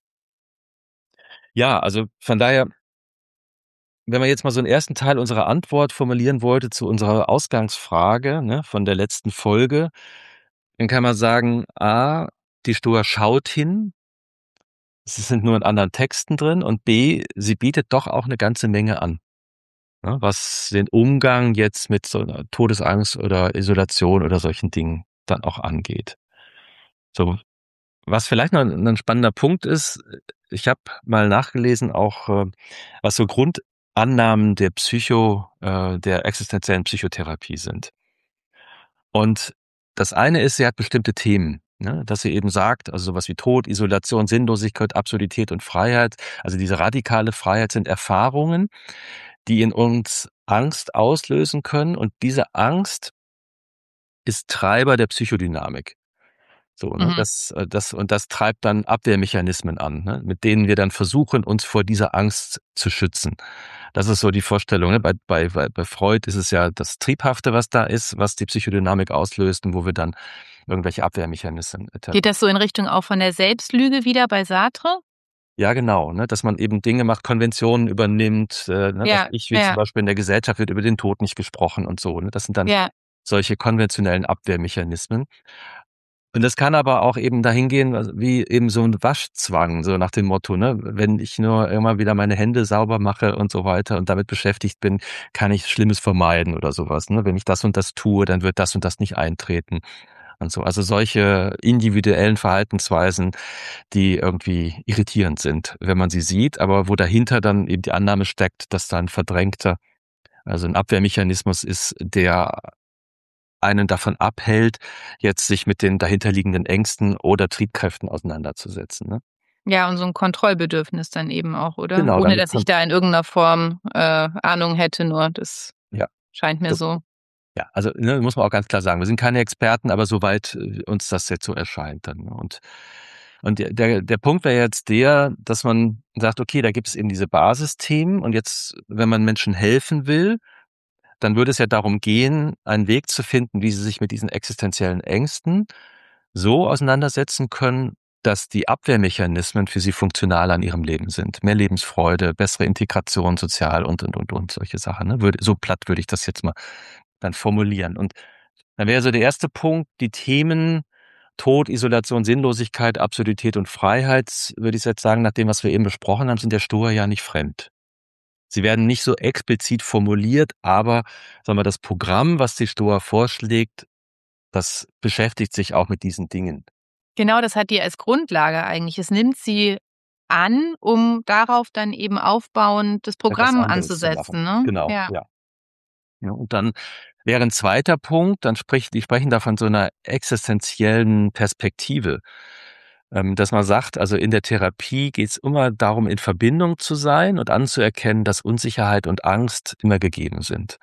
Ja, also von daher wenn man jetzt mal so 'n ersten Teil unserer Antwort formulieren wollte zu unserer Ausgangsfrage, ne, von der letzten Folge, dann kann man sagen: A, die Stoa schaut hin. Sie sind nur in anderen Texten drin und B, sie bietet doch auch 'ne ganze Menge an, ne, was den Umgang jetzt mit so 'ner Todesangst oder Isolation oder solchen Dingen dann auch angeht. So, was vielleicht noch 'n 'nen spannender Punkt ist, ich habe mal nachgelesen auch, äh, was so Grundannahmen der Psycho äh, der existenziellen Psychotherapie sind. Und das eine ist, sie hat bestimmte Themen, ne, dass sie eben sagt, also so was wie Tod, Isolation, Sinnlosigkeit, Absurdität und Freiheit, also diese radikale Freiheit sind Erfahrungen, die in uns Angst auslösen können und diese Angst ist Treiber der Psychodynamik. So, ne, Mhm. das äh, das und das treibt dann Abwehrmechanismen an, ne, mit denen wir dann versuchen, uns vor dieser Angst zu schützen. Das ist so die Vorstellung, ne? Bei bei bei bei Freud ist es ja das Triebhafte, was da ist, was die Psychodynamik auslöst und wo wir dann irgendwelche Abwehrmechanismen et cetera. Geht das so in Richtung auch von der Selbstlüge wieder bei Sartre? Ja, genau, ne, dass man eben Dinge macht, Konventionen übernimmt, äh, ne, was Ja, ich wie zum ja. Beispiel in der Gesellschaft wird über den Tod nicht gesprochen und so, ne? Das sind dann Ja. solche konventionellen Abwehrmechanismen. Und das kann aber auch eben dahin gehen, also wie eben so 'n Waschzwang, so nach dem Motto, ne? Wenn ich nur immer wieder meine Hände sauber mache und so weiter und damit beschäftigt bin, kann ich Schlimmes vermeiden oder so was, ne? Wenn ich das und das tue, dann wird das und das nicht eintreten. und so. Also solche individuellen Verhaltensweisen, die irgendwie irritierend sind, wenn man sie sieht, aber wo dahinter dann eben die Annahme steckt, dass da ein verdrängter, also ein Abwehrmechanismus ist, der einen davon abhält, jetzt sich mit den dahinterliegenden Ängsten oder Triebkräften auseinanderzusetzen, ne? Ja, und so 'n Kontrollbedürfnis dann eben auch, oder? Genau, Ohne damit dass ich kommt da in irgend 'ner Form, äh, Ahnung hätte, nur das ja, scheint mir so. so. Ja, also, ne, muss man auch ganz klar sagen, wir sind keine Experten, aber soweit äh, uns das jetzt so erscheint dann, ne? Und und der der der Punkt wäre jetzt der, dass man sagt: „Okay, da gibt es eben diese Basisthemen und jetzt, wenn man Menschen helfen will, dann würde es ja darum gehen, einen Weg zu finden, wie sie sich mit diesen existenziellen Ängsten so auseinandersetzen können, dass die Abwehrmechanismen für sie funktionaler in ihrem Leben sind. Mehr Lebensfreude, bessere Integration sozial und, und, und, und solche Sachen, ne? Würde so platt würde ich das jetzt mal dann formulieren. Und dann wäre so der erste Punkt, die Themen Tod, Isolation, Sinnlosigkeit, Absurdität und Freiheit, würde ich jetzt sagen, nach dem, was wir eben besprochen haben, sind der Stoa ja nicht fremd. Sie werden nicht so explizit formuliert, aber sagen wir, das Programm, was die Stoa vorschlägt, das beschäftigt sich auch mit diesen Dingen. Genau, das hat die als Grundlage eigentlich. Es nimmt sie an, um darauf dann eben aufbauend das Etwas Programm anderes zu machen. anzusetzen, ne? Genau, Ja. ja. Ja, und dann wäre 'n zweiter Punkt, dann spricht die sprechen da von so 'ner existenziellen Perspektive, ähm, dass man sagt, also, in der Therapie geht's immer darum, in Verbindung zu sein und anzuerkennen, dass Unsicherheit und Angst immer gegeben sind.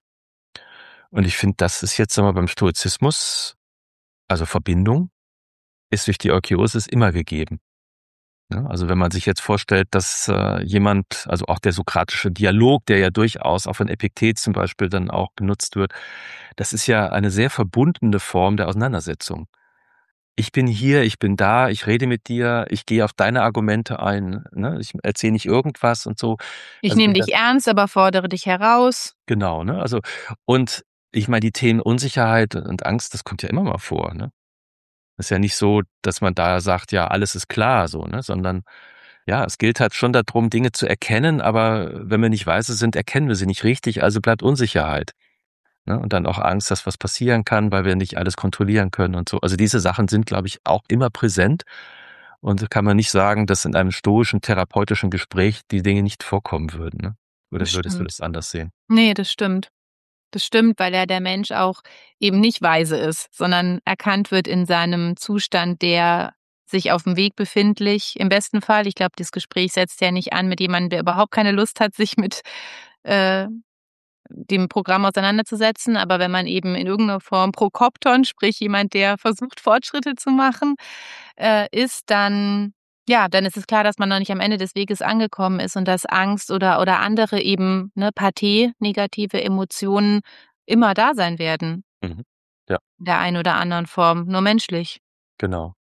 Und ich finde, das ist jetzt, sagen wir, beim Stoizismus, also Verbindung, ist durch die Eukiosis immer gegeben, ne? Also, wenn man sich jetzt vorstellt, dass, äh, jemand also auch der sokratische Dialog, der ja durchaus auch von Epiktet zum Beispiel dann auch genutzt wird, das ist ja eine sehr verbundene Form der Auseinandersetzung. Ich bin hier, ich bin da, ich rede mit dir, ich gehe auf deine Argumente ein, ne? Ich erzähle nicht irgendwas und so. Ich Also, nehme dieser dich ernst, aber fordere dich heraus. genau, ne? Also und ich meine, die Themen Unsicherheit und Angst, das kommt ja immer mal vor, ne? Ist ja nicht so, dass man da sagt: „Ja, alles ist klar“, so, ne? Sondern ja, es gilt halt schon da drum, Dinge zu erkennen, aber wenn wir nicht weise sind, erkennen wir sie nicht richtig, also bleibt Unsicherheit, ne? Und dann auch Angst, dass was passieren kann, weil wir nicht alles kontrollieren können und so. Also, diese Sachen sind, glaube ich, auch immer präsent und so kann man nicht sagen, dass in einem stoischen, therapeutischen Gespräch die Dinge nicht vorkommen würden, ne? Das Oder würdest du stimmt. das anders sehen? Ne, das stimmt. Das stimmt, weil ja der Mensch auch eben nicht weise ist, sondern erkannt wird in seinem Zustand, der sich aufm Weg befindlich im besten Fall. Ich glaube, das Gespräch setzt ja nicht an mit jemandem, der überhaupt keine Lust hat, sich mit, äh, dem Programm auseinanderzusetzen. Aber wenn man eben in irgend 'ner Form prokopton, sprich jemand, der versucht, Fortschritte zu machen, äh, ist, dann ja, dann ist es klar, dass man noch nicht am Ende des Weges angekommen ist und dass Angst oder oder andere eben, ne, Pathé, negative Emotionen immer da sein werden Mhm. Ja, in der einen oder anderen Form, nur menschlich. genau.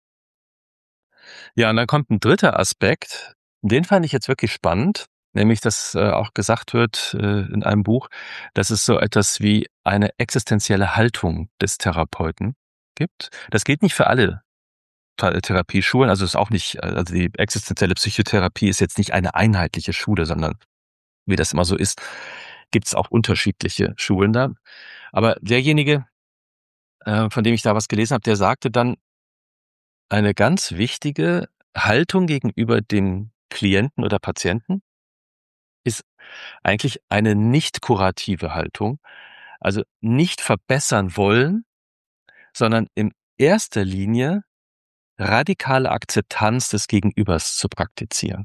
Ja, und dann kommt 'n dritter Aspekt, den fand ich jetzt wirklich spannend, nämlich dass, äh, auch gesagt wird, äh, in einem Buch, dass es so etwas wie eine existenzielle Haltung des Therapeuten gibt. Das gilt nicht für alle Ta Therapieschulen, also ist auch nicht äh, also die existenzielle Psychotherapie ist jetzt nicht eine einheitliche Schule, sondern wie das immer so ist, gibt's auch unterschiedliche Schulen da. Aber derjenige, äh, von dem ich da was gelesen habe, der sagte dann, eine ganz wichtige Haltung gegenüber dem Klienten oder Patienten ist eigentlich eine nicht kurative Haltung, also nicht verbessern wollen, sondern in erster Linie radikale Akzeptanz des Gegenübers zu praktizieren.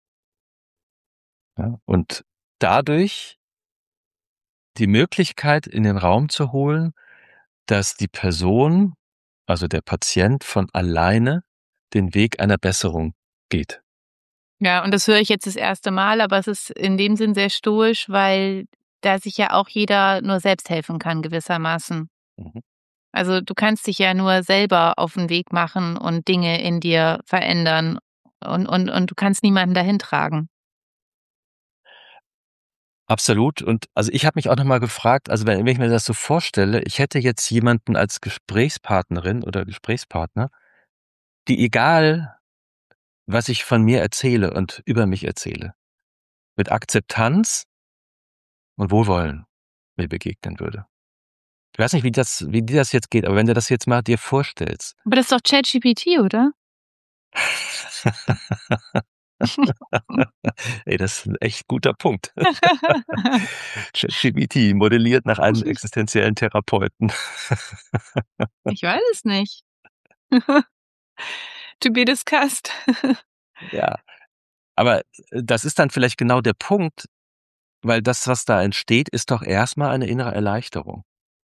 Ja, und dadurch die Möglichkeit in den Raum zu holen, dass die Person, also der Patient von alleine den Weg einer Besserung geht. Ja, und das höre ich jetzt das erste Mal, aber es ist in dem Sinn sehr stoisch, weil da sich ja auch jeder nur selbst helfen kann gewissermaßen. Mhm. Also, du kannst dich ja nur selber auf 'n Weg machen und Dinge in dir verändern und und und du kannst niemanden dahin tragen. Absolut. Und also, ich habe mich auch noch mal gefragt, also, wenn wenn ich mir das so vorstelle, ich hätte jetzt jemanden als Gesprächspartnerin oder Gesprächspartner, die egal, was ich von mir erzähle und über mich erzähle, mit Akzeptanz und Wohlwollen mir begegnen würde. Ich weiß nicht, wie das wie dir das jetzt geht, aber wenn du das jetzt mal dir vorstellst. Aber das ist doch ChatGPT, oder? Ey, das ist 'n echt guter Punkt. ChatGPT modelliert nach einem existenziellen Therapeuten. Ich weiß es nicht. To be discussed. Ja, aber, äh, das ist dann vielleicht genau der Punkt, weil das, was da entsteht, ist doch erst mal eine innere Erleichterung.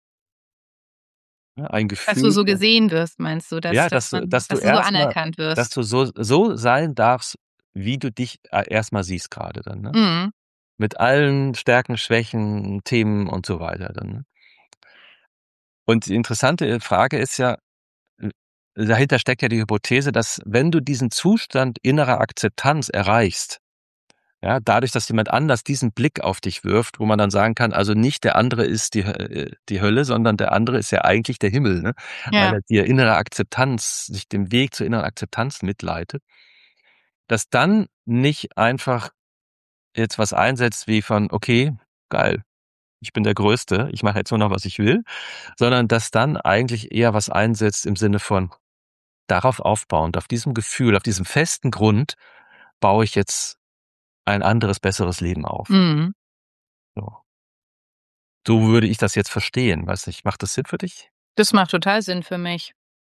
Ne, ein Dass du Gefühl so von gesehen wirst, meinst du, dass ja, dass dass du man dass du dass du so erst mal anerkannt dass wirst? du so so sein darfst, wie du dich, äh, erst mal siehst grade dann, ne? Mhm. Mit allen Stärken, Schwächen, Themen und so weiter dann, ne? Und die interessante, äh, Frage ist ja, äh, dahinter steckt ja die Hypothese, dass wenn du diesen Zustand innerer Akzeptanz erreichst, ja, dadurch, dass jemand anders diesen Blick auf dich wirft, wo man dann sagen kann, also nicht der andere ist die Hö äh, die Hölle, sondern der andere ist ja eigentlich der Himmel, ne? Weil Ja. er dir innere Akzeptanz sich den Weg zur inneren Akzeptanz mitleitet. Dass dann nicht einfach jetzt was einsetzt wie von: „Okay, geil, ich bin der Größte, ich mache jetzt nur noch, was ich will“, sondern dass dann eigentlich eher was einsetzt im Sinne von: „Darauf aufbauend, auf diesem Gefühl, auf diesem festen Grund baue ich jetzt ein anderes, besseres Leben auf.“ Mhm. So. So würde ich das jetzt verstehen. Weiß nicht, macht das Sinn für dich? Das macht total Sinn für mich.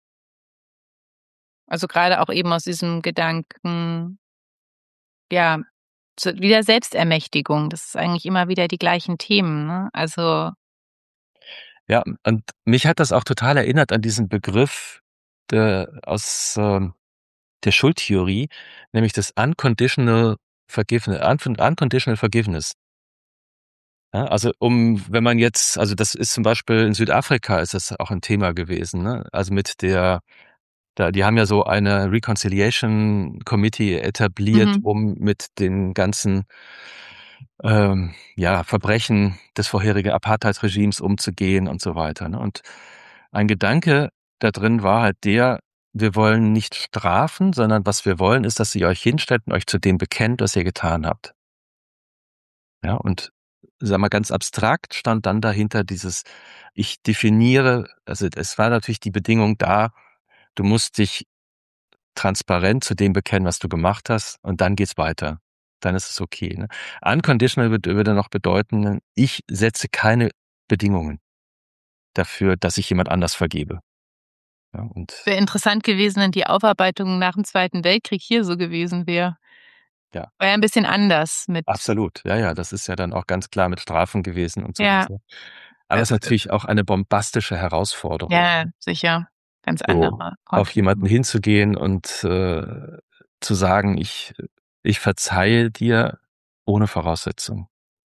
Also, grade auch eben aus diesem Gedanken ja, zu wieder Selbstermächtigung. Das ist eigentlich immer wieder die gleichen Themen, ne? Also Ja, und mich hat das auch total erinnert an diesen Begriff, der aus, ähm, der Schuldtheorie, nämlich das Unconditional Forgiven Unfun Unconditional Forgiveness. Ja, also, um wenn man jetzt also, das ist zum Beispiel in Südafrika ist das auch 'n Thema gewesen, ne? Also, mit der da die haben ja so eine Reconciliation Committee etabliert, Mhm. um mit den ganzen ähm, ja, Verbrechen des vorherigen Apartheidregimes umzugehen und so weiter, ne? Und ein Gedanke da drin war halt der: „Wir wollen nicht strafen, sondern was wir wollen, ist, dass ihr euch hinstellt und euch zu dem bekennt, was ihr getan habt.“ Ja, und sage mal, ganz abstrakt stand dann dahinter dieses ich definiere also, es war natürlich die Bedingung da, du musst dich transparent zu dem bekennen, was du gemacht hast, und dann geht's weiter. Dann ist es okay, ne? Unconditional würd würde noch bedeuten, ich setze keine Bedingungen dafür, dass ich jemand anders vergebe. Ja, und Wäre interessant gewesen, wenn die Aufarbeitung nach dem Zweiten Weltkrieg hier so gewesen wäre. Ja. War ja 'n bisschen anders mit Absolut. Ja, ja, das ist ja dann auch ganz klar mit Strafen gewesen und so Ja. weiter. Aber es ist natürlich auch eine bombastische Herausforderung, Ja, ne? sicher. Ganz So, anderer auf jemanden Kontext. hinzugehen und, äh, zu sagen: „Ich ich verzeihe dir ohne Voraussetzung.“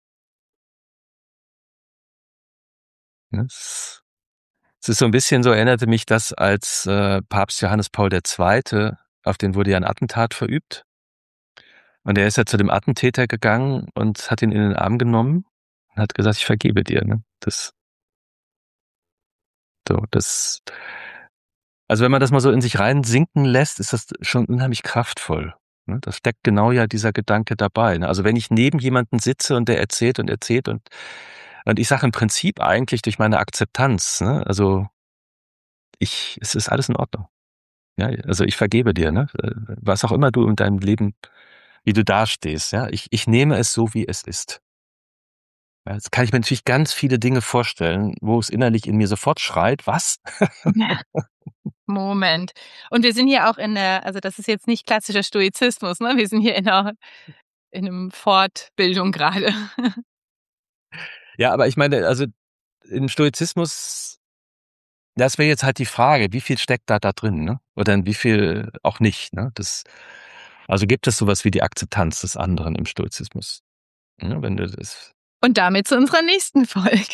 Ne, es es ist so 'n bisschen so erinnerte mich das, als, äh, Papst Johannes Paul der Zweite auf den wurde ja 'n Attentat verübt. Und er ist ja zu dem Attentäter gegangen und hat ihn in den Arm genommen und hat gesagt: „Ich vergebe dir“, ne? Das so, das also, wenn man das mal so in sich reinsinken lässt, ist das schon unheimlich kraftvoll, ne? Da steckt genau ja dieser Gedanke dabei, ne? Also, wenn ich neben jemanden sitze und der erzählt und erzählt und und ich sage im Prinzip eigentlich durch meine Akzeptanz, ne, also ich es ist alles in Ordnung. Ja, also, ich vergebe dir, ne, äh, was auch immer du in deinem Leben wie du dastehst, ja? Ich ich nehme es so, wie es ist. Ja, jetzt kann ich mir natürlich ganz viele Dinge vorstellen, wo es innerlich in mir sofort schreit: „Was?“ Ja. Moment. Und wir sind hier auch in der also, das ist jetzt nicht klassischer Stoizismus, ne? Wir sind hier in 'ner in 'nem Fortbildung grade. Ja, aber ich meine, also, im Stoizismus das wäre jetzt halt die Frage, wie viel steckt da da drin, ne? Oder in wie viel auch nicht, ne? Das also, gibt es so was wie die Akzeptanz des anderen im Stoizismus? Ne, wenn du das Und damit zu unserer nächsten Folge.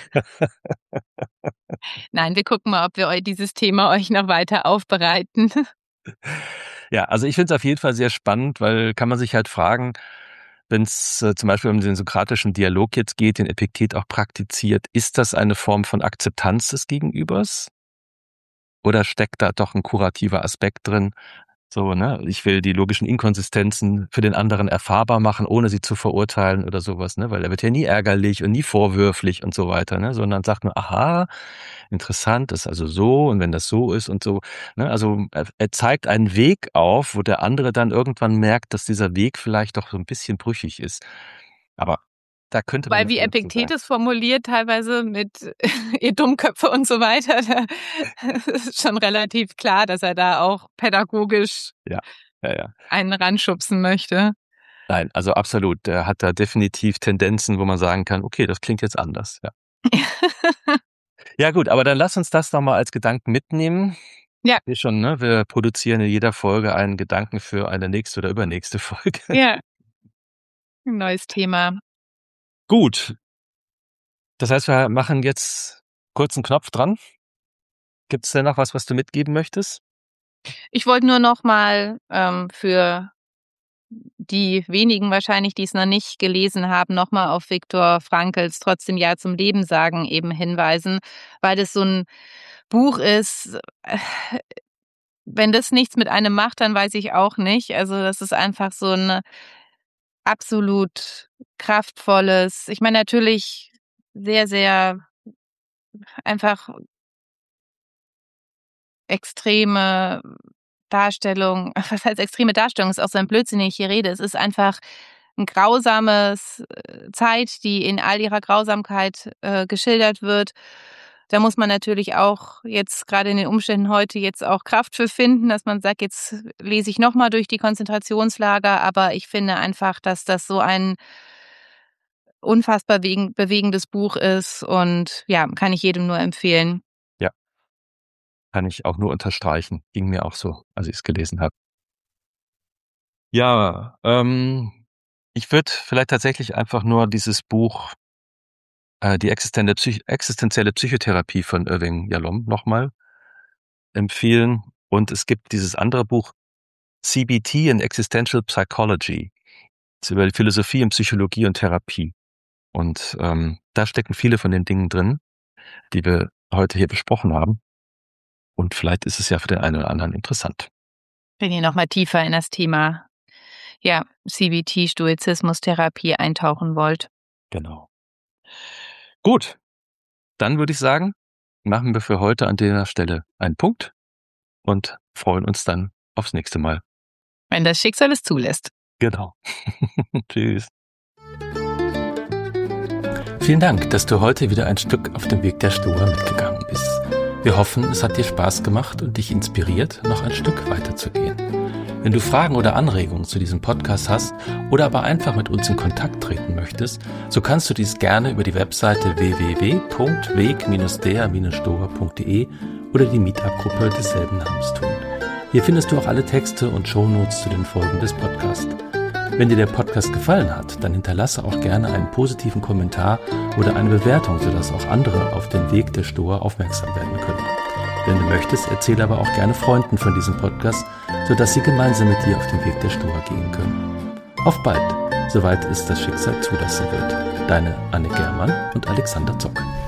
Nein, wir gucken mal, ob wir eu dieses Thema euch noch weiter aufbereiten. Ja, also, ich finde es auf jeden Fall sehr spannend, weil kann man sich halt fragen, wenn's, äh, zum Beispiel um den sokratischen Dialog jetzt geht, den Epiktet auch praktiziert, ist das eine Form von Akzeptanz des Gegenübers? Oder steckt da doch 'n kurativer Aspekt drin, So, ne? Ich will die logischen Inkonsistenzen für den anderen erfahrbar machen, ohne sie zu verurteilen oder sowas, ne? Weil er wird ja nie ärgerlich und nie vorwürflich und so weiter, ne? Sondern sagt nur: „Aha, interessant, ist also so und wenn das so ist und so“, ne? Also, er er zeigt einen Weg auf, wo der andere dann irgendwann merkt, dass dieser Weg vielleicht doch so 'n bisschen brüchig ist. Aber da könnte man Weil noch wie mehr zu sagen. Epiktet es formuliert, teilweise mit ihr Dummköpfe und so weiter, da ist schon relativ klar, dass er da auch pädagogisch Ja, ja, ja. einen ranschubsen möchte. Nein, also absolut. Der hat da definitiv Tendenzen, wo man sagen kann: „Okay, das klingt jetzt anders“, ja. Ja gut, aber dann lass uns das doch mal als Gedanken mitnehmen. Ja. Ich sehe schon, ne, wir produzieren in jeder Folge einen Gedanken für eine nächste oder übernächste Folge. Ja. 'N neues Thema. Gut. Das heißt, wir machen jetzt kurz 'n Knopf dran. Gibt's denn noch was, was du mitgeben möchtest? Ich wollte nur noch mal, ähm, für die wenigen wahrscheinlich, die's noch nicht gelesen haben, noch mal auf Viktor Frankls „Trotzdem Ja zum Leben sagen“ eben hinweisen, weil das so 'n Buch ist, äh, wenn das nichts mit einem macht, dann weiß ich auch nicht. Also, das ist einfach so 'n absolut kraftvolles ich meine natürlich sehr, sehr einfach extreme Darstellung ach, was heißt extreme Darstellung? Ist auch so ein Blödsinn, den ich hier rede. Es ist einfach 'n grausames äh, Zeit, die in all ihrer Grausamkeit, äh, geschildert wird. Da muss man natürlich auch jetzt grade in den Umständen heute jetzt auch Kraft für finden, dass man sagt: „Jetzt lese ich noch mal durch die Konzentrationslager“, aber ich finde einfach, dass das so ein unfassbar wegen bewegendes Buch ist und ja, kann ich jedem nur empfehlen. Ja. Kann ich auch nur unterstreichen. Ging mir auch so, als ich's gelesen habe. Ja, ähm, ich würde vielleicht tatsächlich einfach nur dieses Buch äh, die existente Psych existenzielle Psychotherapie von Irving Yalom noch mal empfehlen. Und es gibt dieses andere Buch C B T and Existential Psychology. Ist über die Philosophie und Psychologie und Therapie. Und, ähm, da stecken viele von den Dingen drin, die wir heute hier besprochen haben. Und vielleicht ist es ja für den einen oder anderen interessant. Wenn ihr noch mal tiefer in das Thema, ja, C B T, Stoizismus-Therapie eintauchen wollt. Genau. Gut, dann würde ich sagen, machen wir für heute an der Stelle einen Punkt und freuen uns dann aufs nächste Mal. Wenn das Schicksal es zulässt. Genau. Tschüss. Vielen Dank, dass du heute wieder ein Stück auf dem Weg der Stoa mitgegangen bist. Wir hoffen, es hat dir Spaß gemacht und dich inspiriert, noch ein Stück weiterzugehen. Wenn du Fragen oder Anregungen zu diesem Podcast hast oder aber einfach mit uns in Kontakt treten möchtest, so kannst du dies gerne über die Webseite w w w punkt weg der stoa punkt de oder die Meetup-Gruppe desselben Namens tun. Hier findest du auch alle Texte und Shownotes zu den Folgen des Podcasts. Wenn dir der Podcast gefallen hat, dann hinterlasse auch gerne einen positiven Kommentar oder eine Bewertung, sodass auch andere auf den Weg der Stoa aufmerksam werden können. Wenn du möchtest, erzähle aber auch gerne Freunden von diesem Podcast, sodass sie gemeinsam mit dir auf den Weg der Stoa gehen können. Auf bald, soweit es das Schicksal zulassen wird. Deine Anne Germann und Alexander Zock.